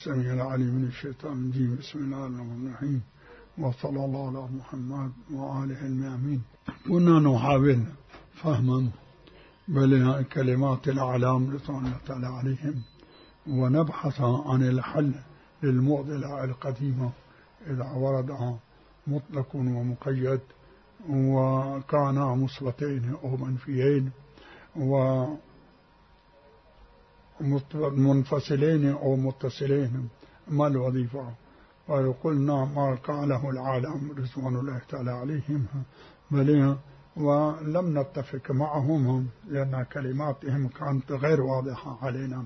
السميع العليم من الشيطان الرجيم. بسم الله الرحمن الرحيم، وصلى الله على محمد وآله المأمين. كنا نحاول فهم كلمات الأعلام رضوان الله تعالى عليهم، ونبحث عن الحل للمعضلة القديمة إذا ورد مطلق ومقيد وكانا مثبتين أو منفيين ومنفصلين أو متصلين، ما الوظيفة؟ وقلنا ما قاله العالم رضوان الله تعالى عليهم بل ولم نتفق معهم لأن كلماتهم كانت غير واضحة علينا،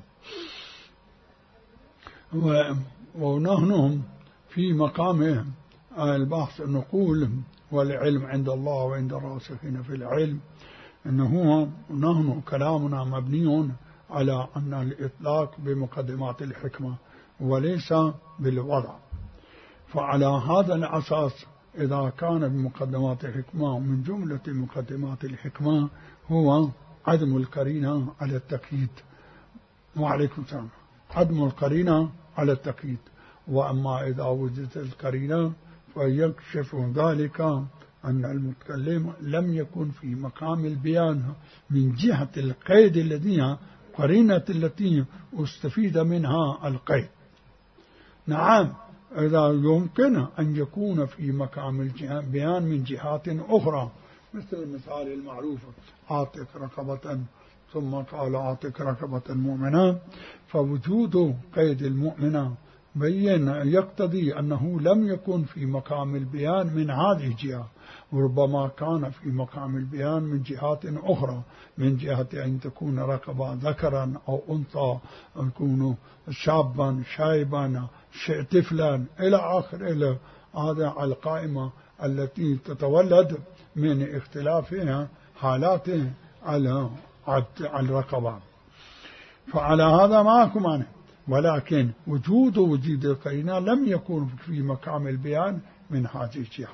ونحن في مقام البحث نقول والعلم عند الله وعند الراسخين في العلم إنه نحن كلامنا مبني على أن الإطلاق بمقدمات الحكمة وليس بالوضع. فعلى هذا الأساس إذا كان بمقدمات الحكمة، من جملة مقدمات الحكمة هو عدم القرينة على التقييد. وعليكم السلام. عدم القرينة على التقييد، وأما إذا وجدت القرينة فيكشف ذلك أن المتكلم لم يكن في مقام البيان من جهة القيد الذي قرينة التي استفيد منها القيد. نعم، إذا يمكن أن يكون في مقام البيان من جهات أخرى، مثل المثال المعروف عاتق رقبة ثم قال عاتق رقبة مؤمنة، فوجود قيد المؤمنة بين يقتضي أنه لم يكن في مقام البيان من هذه الجهة، وربما كان في مقام البيان من جهات أخرى، من جهة أن تكون رقبة ذكرا أو أنثى، أن يكون شابا شايبا طفلا إلى آخر، إلى هذا القائمة التي تتولد من اختلافها حالات على الرقبة. فعلى هذا معكم أنا، ولكن وجود القرينة لم يكن في مقام البيان من هذه الجهة.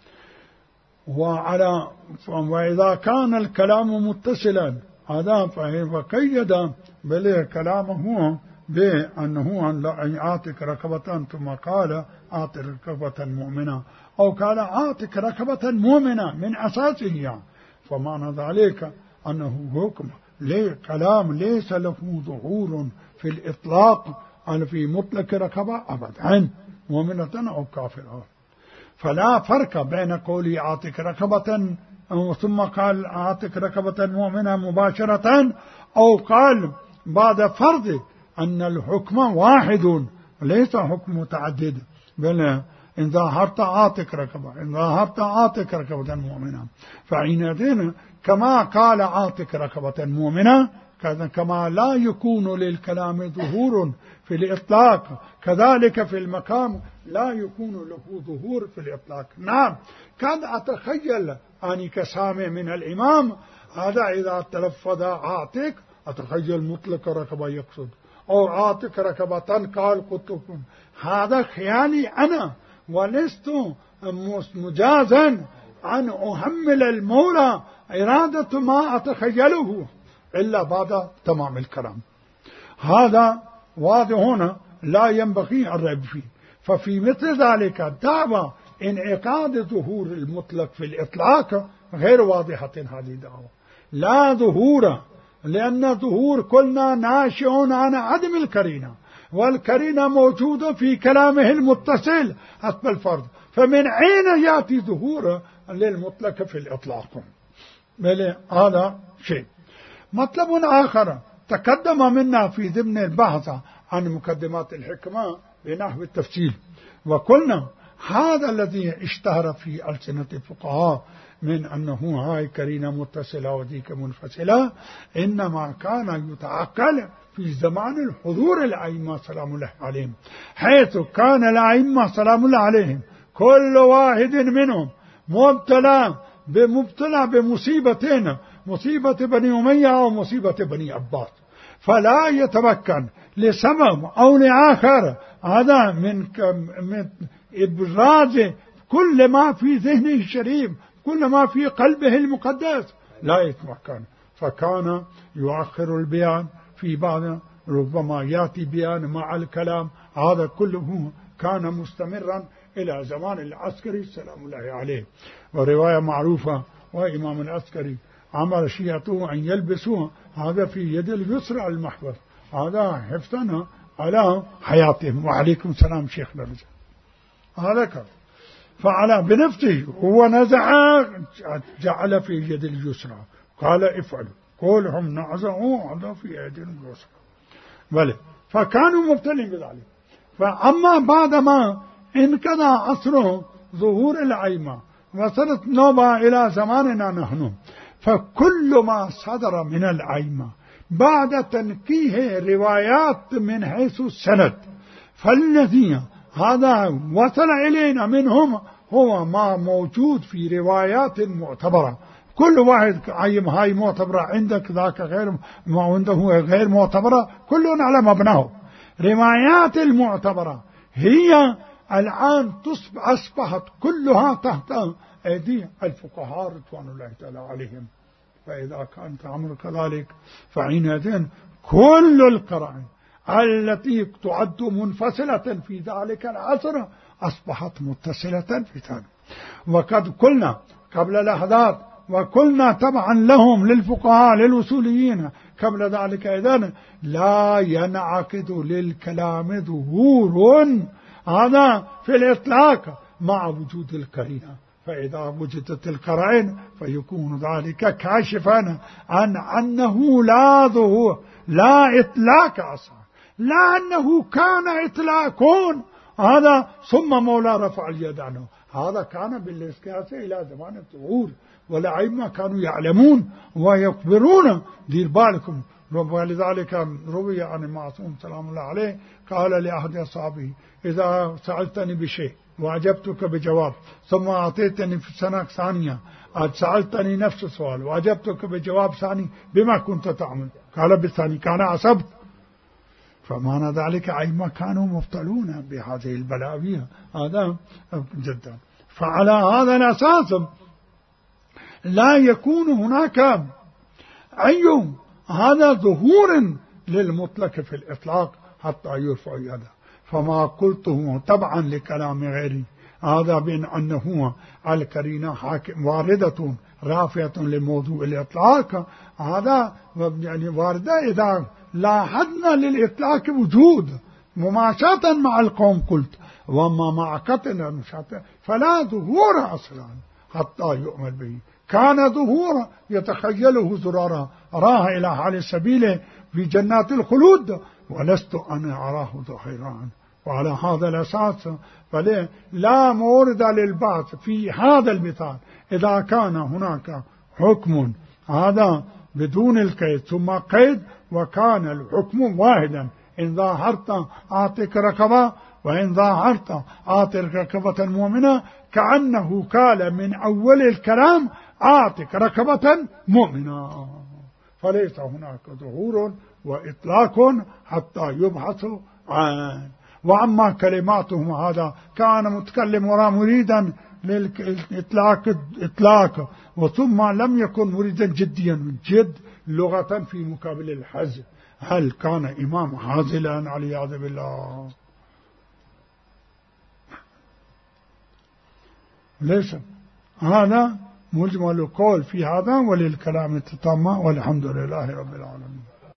وإذا كان الكلام متصلا هذا فقيد بل كلامه بأنه عاتق رقبة ثم قال عاتق رقبة مؤمنة، أو قال عاتق رقبة مؤمنة من أساسه يعني. فمعنى ذلك أنه حكم كلام ليس له ظهور في الإطلاق على في مطلق رقبة أبدا، مؤمنة أو كافرة. فلا فرق بين قولي عاتق رقبة ثم قال عاتق رقبة مؤمنة مباشرة، أو قال بعد فرض أن الحكم واحد ليس حكم متعدد، بل إن ظهرت عاتق رقبة إن ظهرت عاتق رقبة مؤمنة، فحينئذ كما قال عاتق رقبة مؤمنة كما لا يكون للكلام ظهور في الإطلاق، كذلك في المقام لا يكون له ظهور في الإطلاق. نعم، قد أتخيل أني كسامع من الإمام هذا إذا تلفظ عاتق أتخيل مطلق رقبة يقصد، أو عاتق رقبة قال قطب، هذا خيالي أنا، ولست مجازا أن أحمل المولى إرادة ما أتخيله إلا بعد تمام الكلام. هذا واضح هنا لا ينبغي الريب فيه. ففي مثل ذلك دعوة انعقاد ظهور المطلق في الإطلاق غير واضحة. هذه دعوة لا ظهور، لأن ظهور قلنا ناشئ عن عدم القرينة، والقرينة موجودة في كلامه المتصل حسب الفرض، فمن أين يأتي ظهور للمطلق في الإطلاق؟ بل هذا شيء. مطلب آخر تقدم منا في ضمن البحث عن مقدمات الحكمة بنحو التفصيل، وقلنا هذا الذي اشتهر في ألسنة الفقهاء من أنه هاي قرينة متصلة وذيك منفصلة، إنما كان يتعقل في زمان الحضور الأئمة سلام الله عليهم، حيث كان الأئمة سلام الله عليهم كل واحد منهم مبتلى بمصيبتين، مصيبة بني أمية أو مصيبة بني عباس، فلا يتمكن لسبب أو لآخر هذا من إبراز كل ما في ذهنه الشريف، كل ما في قلبه المقدس، لا يتمكن، فكان يؤخر البيان في بعض ربما يأتي بيان مع الكلام. هذا كله كان مستمرا إلى زمان العسكري سلام الله عليه. ورواية معروفة وإمام العسكري عمل شيعته أن يلبسوها هذا في يد اليسرى المحفظ، هذا حفظنا على حياتهم. وعليكم السلام شيخ درجة. هذا كان فعل بنفسه، هو نزع جعل في يد اليسرى، قال افعلوا، كلهم نزعوا هذا في يد اليسرى. بلى فكانوا مبتلين بذلك. فأما بعدما انقضى عصر ظهور الأئمة وصلت نوبة إلى زماننا نحن، فكل ما صدر من الأئمة بعد تنقيه روايات من حيث السند، فالذي هذا وصل إلينا منهم هو ما موجود في روايات معتبرة. كل واحد هاي معتبرة عندك، ذاك غير ما عنده غير معتبرة، كلنا على مبناه. روايات المعتبرة هي الآن أصبحت كلها تحت أيدي الفقهاء رضوان الله تعالى عليهم. فإذا كانت الأمر كذلك فحينئذ كل القرائن التي تعد منفصلة في ذلك العصر أصبحت متصلة في ذلك. وقد قلنا قبل لحظات، وقلنا طبعا لهم للفقهاء للوصوليين قبل ذلك إذن لا ينعقد للكلام ظهور هذا في الإطلاق مع وجود القرينة. فإذا وجدت القرائن فيكون ذلك كاشفا عن أنه لا ظهور لا إطلاق أصلا، لا أنه كان إطلاقون هذا ثم مولا رفع اليد عنه. هذا كان بالإسكاس إلى زمان الظهور، والأئمة كانوا يعلمون ويخبرون. دير بالكم. ولذلك روي عن المعصوم سلام الله عليه قال لأحد أصحابه إذا سألتني بشيء وأجبتك بجواب ثم أعطيتني في سنة ثانية سألتني نفس السؤال وأجبتك بجواب ثاني بما كنت تعمل؟ قال بالثاني. كان عصبت. فمعنى ذلك أئمة كانوا مبتلون بهذه البلاوي هذا جدا. فعلى هذا الأساس لا يكون هناك أي هذا ظهور للمطلق في الإطلاق حتى يرفع يده. فما قلته طبعا لكلام غيري هذا بأن أنه القرينة واردة رافعة لموضوع الإطلاق، هذا يعني واردة إذا لاحظنا للإطلاق وجود مماشاة مع القوم قلت، وما مع قتل المشاة فلا ظهور أصلا حتى يؤمل به. كان ظهورا يتخيله زرارا أراه إلى حال السبيل في جنات الخلود ولست أنا أراه ظهيران. وعلى هذا الأساس لا مورد للبعث في هذا المثال. إذا كان هناك حكم هذا بدون القيد ثم قيد وكان الحكم واحدا، إن ظاهرت أعطيك ركبة وإن ظاهرت أعطيك ركبة مؤمنة، كأنه قال من أول الكلام أعطيك ركبة مؤمنة. فليس هناك ظهور وإطلاق حتى يبحث عن. وأما كلماتهم هذا كان متكلم وراء مريدا للإطلاق وثم لم يكن مريدا جديا من جد لغة في مقابل الحزم. هل كان إمام حازلا والعياذ بالله؟ ليس. هذا مجمل القول في هذا، وللكلام التتامة، والحمد لله رب العالمين.